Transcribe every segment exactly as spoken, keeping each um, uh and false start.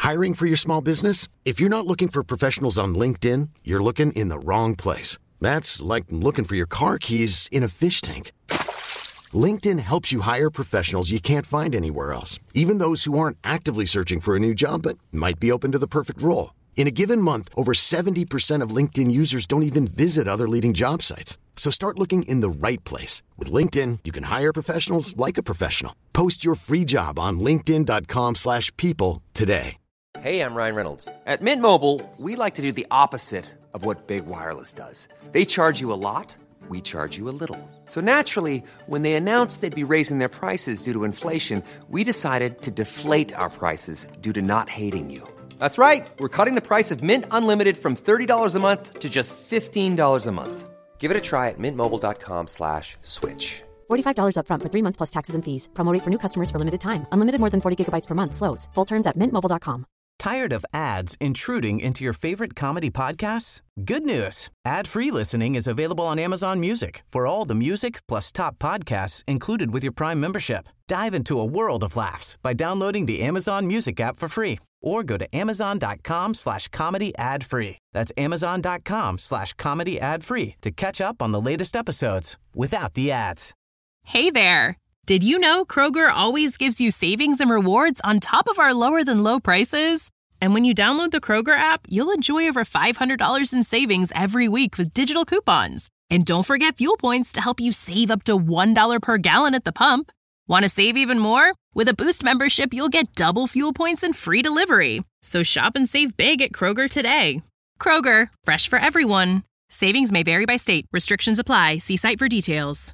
Hiring for your small business? If you're not looking for professionals on LinkedIn, you're looking in the wrong place. That's like looking for your car keys in a fish tank. LinkedIn helps you hire professionals you can't find anywhere else, even those who aren't actively searching for a new job but might be open to the perfect role. In a given month, over seventy percent of LinkedIn users don't even visit other leading job sites. So start looking in the right place. With LinkedIn, you can hire professionals like a professional. Post your free job on linkedin.com slash people today. Hey, I'm Ryan Reynolds. At Mint Mobile, we like to do the opposite of what Big Wireless does. They charge you a lot, we charge you a little. So naturally, when they announced they'd be raising their prices due to inflation, we decided to deflate our prices due to not hating you. That's right. We're cutting the price of Mint Unlimited from thirty dollars a month to just fifteen dollars a month. Give it a try at mintmobile.com slash switch. forty-five dollars up front for three months plus taxes and fees. Promo rate for new customers for limited time. Unlimited more than forty gigabytes per month. Slows full terms at mint mobile dot com. Tired of ads intruding into your favorite comedy podcasts? Good news. Ad-free listening is available on Amazon Music for all the music plus top podcasts included with your Prime membership. Dive into a world of laughs by downloading the Amazon Music app for free or go to amazon.com slash comedy ad free. That's amazon.com slash comedy ad free to catch up on the latest episodes without the ads. Hey there. Did you know Kroger always gives you savings and rewards on top of our lower than low prices? And when you download the Kroger app, you'll enjoy over five hundred dollars in savings every week with digital coupons. And don't forget fuel points to help you save up to one dollar per gallon at the pump. Want to save even more? With a Boost membership, you'll get double fuel points and free delivery. So shop and save big at Kroger today. Kroger, fresh for everyone. Savings may vary by state. Restrictions apply. See site for details.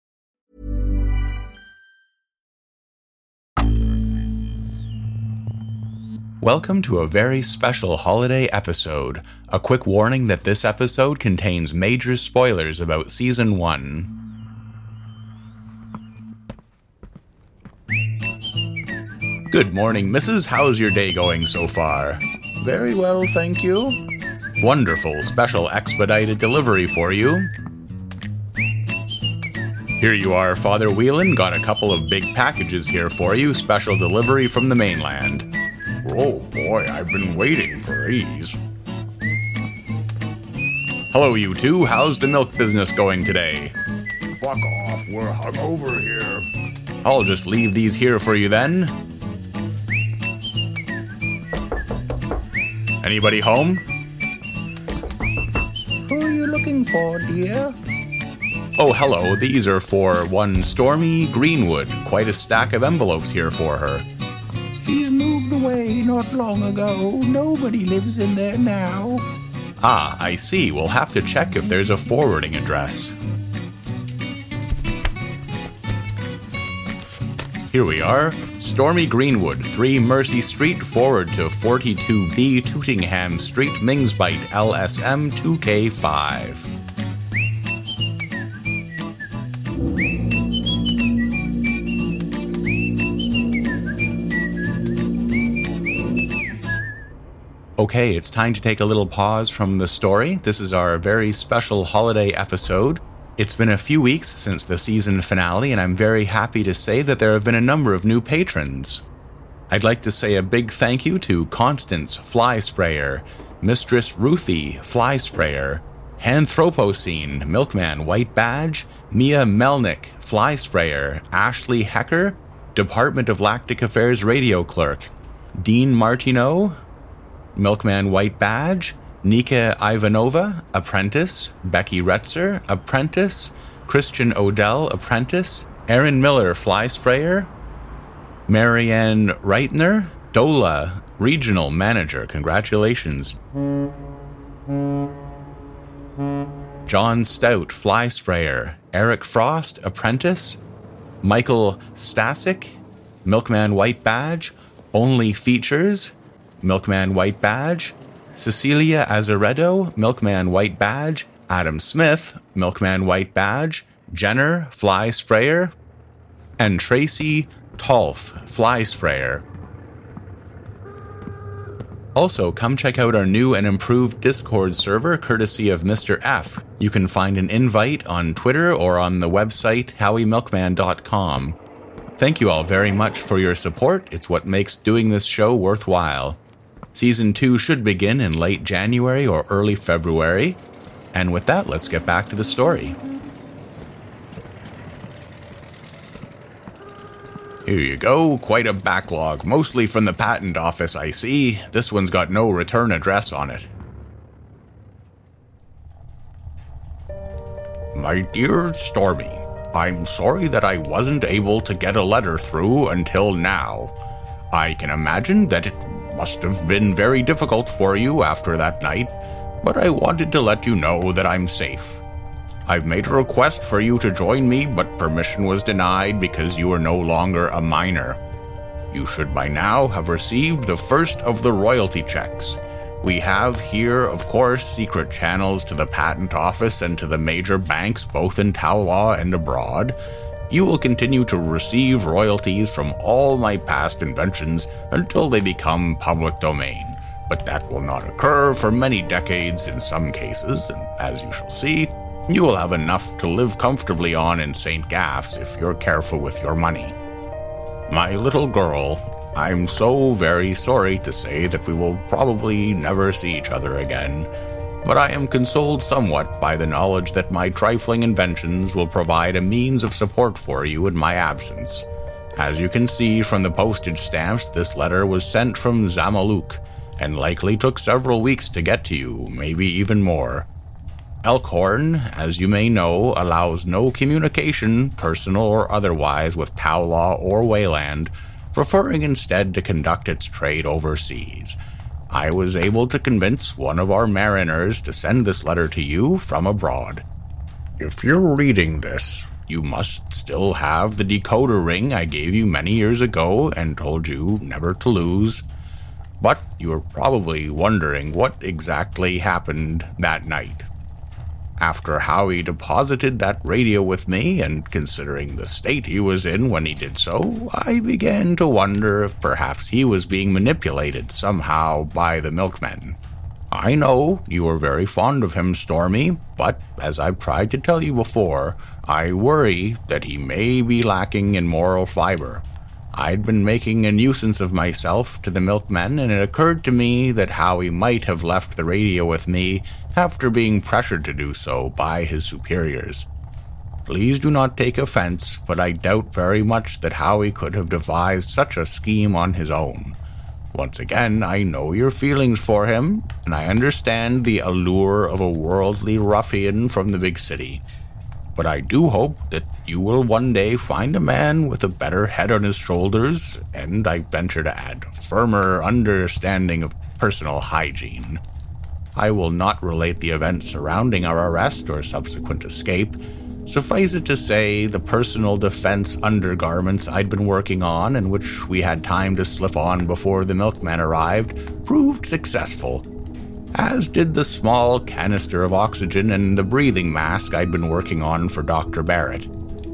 Welcome to a very special holiday episode. A quick warning that this episode contains major spoilers about Season one. Good morning, Missus How's your day going so far? Very well, thank you. Wonderful, special expedited delivery for you. Here you are, Father Whelan. Got a couple of big packages here for you, special delivery from the mainland. Oh boy, I've been waiting for these. Hello, you two. How's the milk business going today? Fuck off, we're hungover here. I'll just leave these here for you then. Anybody home? Who are you looking for, dear? Oh, hello. These are for one Stormy Greenwood. Quite a stack of envelopes here for her. She's moved away not long ago. Nobody lives in there now. Ah, I see. We'll have to check if there's a forwarding address. Here we are. Stormy Greenwood, three Mercy Street, forward to forty-two B Tootingham Street, Mingsbite, L S M two K five. Okay, it's time to take a little pause from the story. This is our very special holiday episode. It's been a few weeks since the season finale, and I'm very happy to say that there have been a number of new patrons. I'd like to say a big thank you to Constance Fly Sprayer, Mistress Ruthie Fly Sprayer, Anthropocene Milkman White Badge, Mia Melnick Fly Sprayer, Ashley Hecker, Department of Lactic Affairs Radio Clerk, Dean Martineau, Milkman White Badge, Nika Ivanova, Apprentice, Becky Retzer, Apprentice, Christian Odell, Apprentice, Aaron Miller, Fly Sprayer, Marianne Reitner, Dola, Regional Manager, congratulations. John Stout, Fly Sprayer, Eric Frost, Apprentice, Michael Stasic, Milkman White Badge, Only Features, Milkman White Badge, Cecilia Azaredo, Milkman White Badge, Adam Smith, Milkman White Badge, Jenner, Fly Sprayer, and Tracy Tolf, Fly Sprayer. Also, come check out our new and improved Discord server, courtesy of Mister F. You can find an invite on Twitter or on the website howie milkman dot com. Thank you all very much for your support. It's what makes doing this show worthwhile. Season two should begin in late January or early February. And with that, let's get back to the story. Here you go, quite a backlog, mostly from the patent office, I see. This one's got no return address on it. My dear Stormy, I'm sorry that I wasn't able to get a letter through until now. I can imagine that it must have been very difficult for you after that night, but I wanted to let you know that I'm safe. I've made a request for you to join me, but permission was denied because you are no longer a minor. You should by now have received the first of the royalty checks. We have here, of course, secret channels to the patent office and to the major banks, both in Taolaw and abroad. You will continue to receive royalties from all my past inventions until they become public domain. But that will not occur for many decades in some cases, and as you shall see, you will have enough to live comfortably on in Saint Gaff's if you're careful with your money. My little girl, I'm so very sorry to say that we will probably never see each other again, but I am consoled somewhat by the knowledge that my trifling inventions will provide a means of support for you in my absence. As you can see from the postage stamps, this letter was sent from Zamaluk, and likely took several weeks to get to you, maybe even more. Elkhorn, as you may know, allows no communication, personal or otherwise, with Taolaw or Wayland, preferring instead to conduct its trade overseas. I was able to convince one of our mariners to send this letter to you from abroad. If you're reading this, you must still have the decoder ring I gave you many years ago and told you never to lose. But you are probably wondering what exactly happened that night. After Howie deposited that radio with me, and considering the state he was in when he did so, I began to wonder if perhaps he was being manipulated somehow by the milkmen. I know you are very fond of him, Stormy, but as I've tried to tell you before, I worry that he may be lacking in moral fiber. I'd been making a nuisance of myself to the milkmen, and it occurred to me that Howie might have left the radio with me after being pressured to do so by his superiors. Please do not take offense, but I doubt very much that Howie could have devised such a scheme on his own. Once again, I know your feelings for him, and I understand the allure of a worldly ruffian from the big city. But I do hope that you will one day find a man with a better head on his shoulders, and I venture to add, a firmer understanding of personal hygiene. I will not relate the events surrounding our arrest or subsequent escape. Suffice it to say, the personal defense undergarments I'd been working on, and which we had time to slip on before the milkman arrived, proved successful, as did the small canister of oxygen and the breathing mask I'd been working on for Doctor Barrett.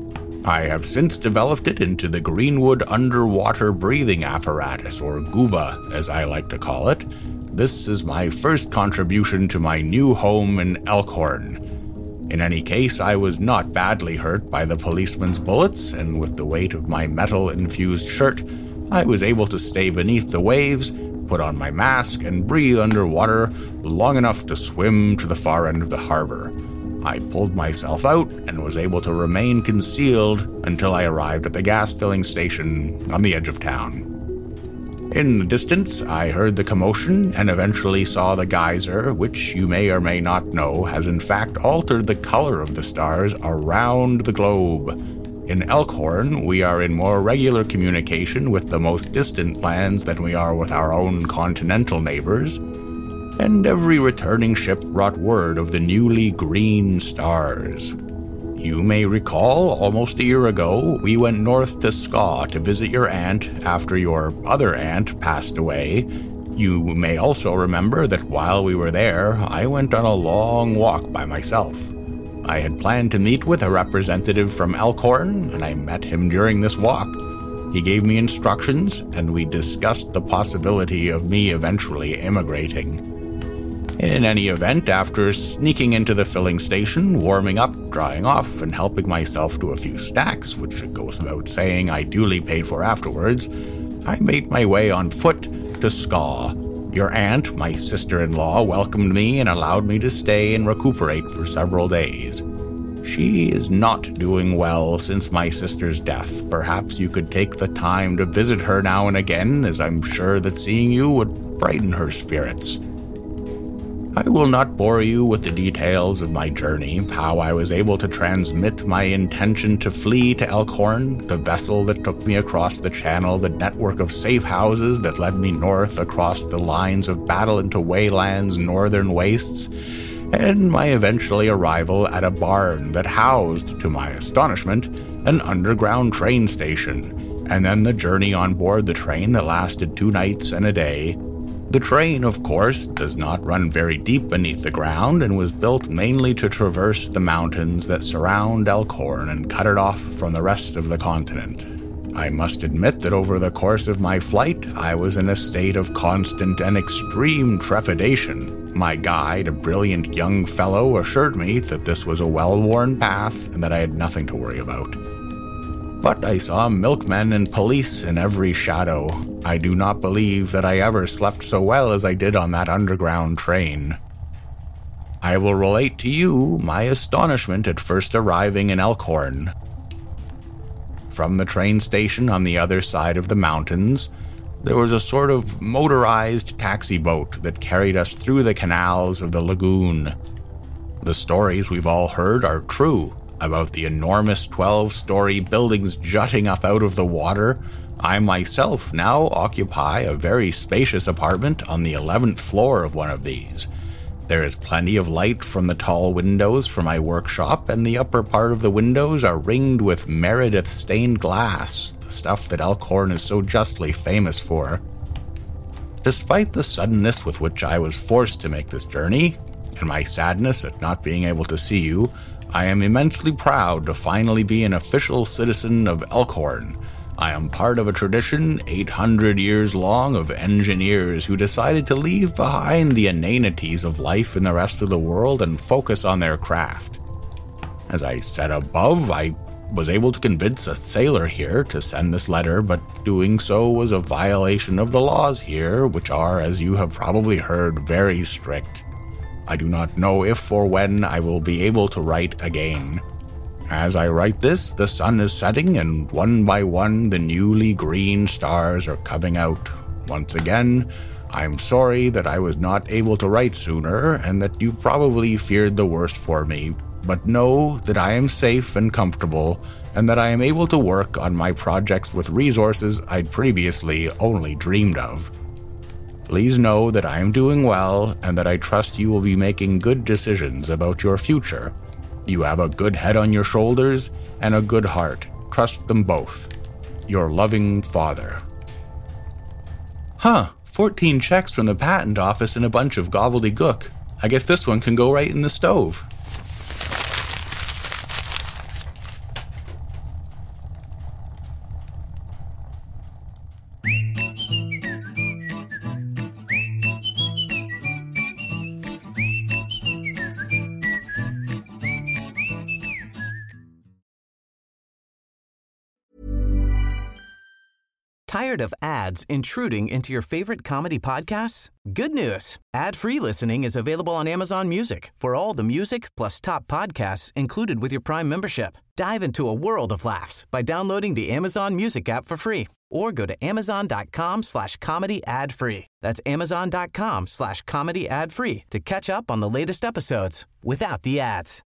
I have since developed it into the Greenwood Underwater Breathing Apparatus, or GUBA, as I like to call it. This is my first contribution to my new home in Elkhorn. In any case, I was not badly hurt by the policeman's bullets, and with the weight of my metal-infused shirt, I was able to stay beneath the waves, put on my mask, and breathe underwater long enough to swim to the far end of the harbor. I pulled myself out and was able to remain concealed until I arrived at the gas filling station on the edge of town. In the distance, I heard the commotion and eventually saw the geyser, which you may or may not know has in fact altered the color of the stars around the globe. In Elkhorn, we are in more regular communication with the most distant lands than we are with our own continental neighbors, and every returning ship brought word of the newly green stars. You may recall, almost a year ago, we went north to Skaw to visit your aunt after your other aunt passed away. You may also remember that while we were there, I went on a long walk by myself. I had planned to meet with a representative from Elkhorn, and I met him during this walk. He gave me instructions, and we discussed the possibility of me eventually immigrating. In any event, after sneaking into the filling station, warming up, drying off, and helping myself to a few snacks, which it goes without saying I duly paid for afterwards, I made my way on foot to Skaw. Your aunt, my sister-in-law, welcomed me and allowed me to stay and recuperate for several days. She is not doing well since my sister's death. Perhaps you could take the time to visit her now and again, as I'm sure that seeing you would brighten her spirits. I will not bore you with the details of my journey, how I was able to transmit my intention to flee to Elkhorn, the vessel that took me across the channel, the network of safe houses that led me north across the lines of battle into Wayland's northern wastes, and my eventually arrival at a barn that housed, to my astonishment, an underground train station, and then the journey on board the train that lasted two nights and a day. The train, of course, does not run very deep beneath the ground and was built mainly to traverse the mountains that surround Elkhorn and cut it off from the rest of the continent. I must admit that over the course of my flight, I was in a state of constant and extreme trepidation. My guide, a brilliant young fellow, assured me that this was a well-worn path and that I had nothing to worry about. But I saw milkmen and police in every shadow. I do not believe that I ever slept so well as I did on that underground train. I will relate to you my astonishment at first arriving in Elkhorn. From the train station on the other side of the mountains, there was a sort of motorized taxi boat that carried us through the canals of the lagoon. The stories we've all heard are true about the enormous twelve-story buildings jutting up out of the water. I myself now occupy a very spacious apartment on the eleventh floor of one of these. There is plenty of light from the tall windows for my workshop, and the upper part of the windows are ringed with Meredith stained glass, the stuff that Elkhorn is so justly famous for. Despite the suddenness with which I was forced to make this journey, and my sadness at not being able to see you, I am immensely proud to finally be an official citizen of Elkhorn. I am part of a tradition eight hundred years long of engineers who decided to leave behind the inanities of life in the rest of the world and focus on their craft. As I said above, I was able to convince a sailor here to send this letter, but doing so was a violation of the laws here, which are, as you have probably heard, very strict. I do not know if or when I will be able to write again. As I write this, the sun is setting, and one by one the newly green stars are coming out. Once again, I'm sorry that I was not able to write sooner, and that you probably feared the worst for me, but know that I am safe and comfortable, and that I am able to work on my projects with resources I'd previously only dreamed of. Please know that I am doing well, and that I trust you will be making good decisions about your future. You have a good head on your shoulders and a good heart. Trust them both. Your loving father. Huh, fourteen checks from the patent office and a bunch of gobbledygook. I guess this one can go right in the stove. Tired of ads intruding into your favorite comedy podcasts? Good news. Ad-free listening is available on Amazon Music for all the music plus top podcasts included with your Prime membership. Dive into a world of laughs by downloading the Amazon Music app for free or go to amazon.com slash comedy ad free. That's amazon.com slash comedy ad free to catch up on the latest episodes without the ads.